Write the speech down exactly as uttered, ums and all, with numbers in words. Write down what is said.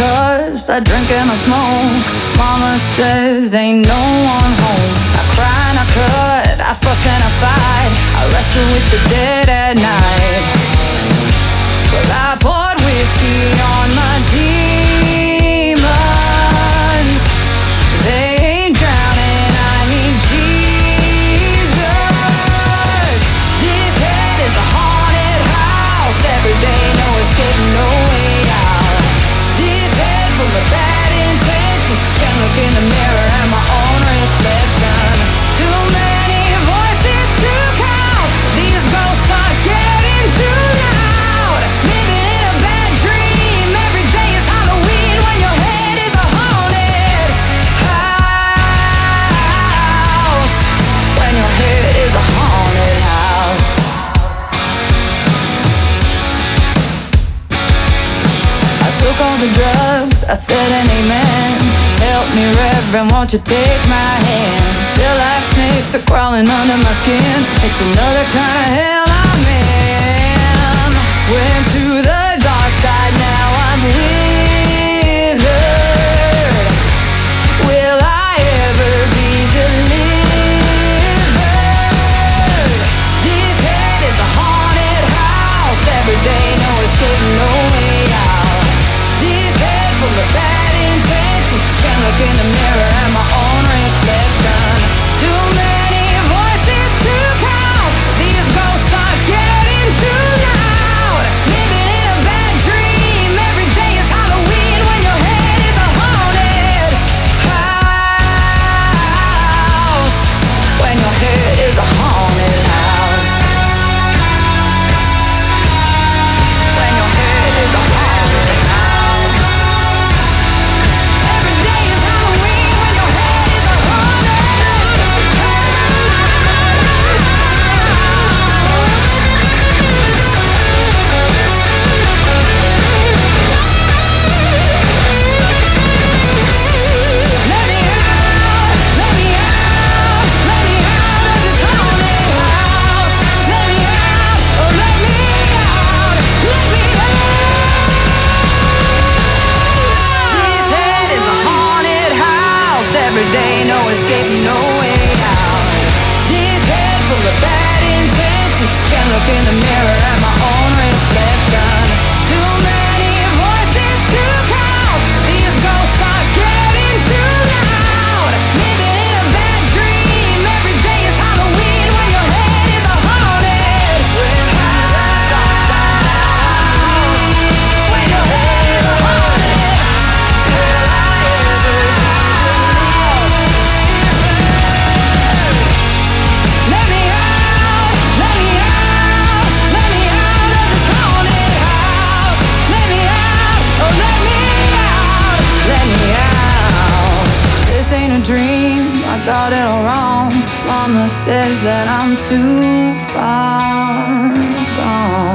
cause I drink and I smoke. Mama says ain't no one home. I cry and I cut, I fuss and I fight. I wrestle with the dead at night. Well, I poured whiskey on my demons. They ain't drowning, I need Jesus. This head is a haunted house. Every day, no escape, no way out. This head full of bad intentions. Can't look in the mirror at my own reflection. Too many voices to count. These ghosts are getting too loud. Living in a bad dream. Every day is Halloween when your head is a haunted house. When your head is a haunted house. I took all the drugs, I said an amen. Help me, Reverend, won't you take my hand? Feel like snakes are crawling under my skin. It's another kind of hell I'm in. Went to the dark side, now I'm withered. Will I ever be delivered? This head is a haunted house. Every day, no escape, no way out. This head full of bad intentions. Can't look in the mirror at my own reflection. Too many voices to count. These ghosts are getting too loud. Living in a bad dream. Every day is Halloween when your head is a haunted house. When your head is a haunted house. When your head is a haunted house. Every day is Halloween when your head is a haunted Let me out, let me out, let me out of this haunted house. Let me out, oh let me out, let me out. This head is a haunted house. Every day, no escape, no way out. This head full of bad intentions. Can't look in the mirror at my own reflection. Too many voices to count. These ghosts are getting too loud. Living in a bad dream. Every day is Halloween when your head is a haunted house. When your head is a haunted house. Will I ever be delivered? Let me out, let me out, let me out of this haunted house. Let me out, oh let me out, let me out. This ain't a dream, I got it all wrong. Mama says that I'm too far gone.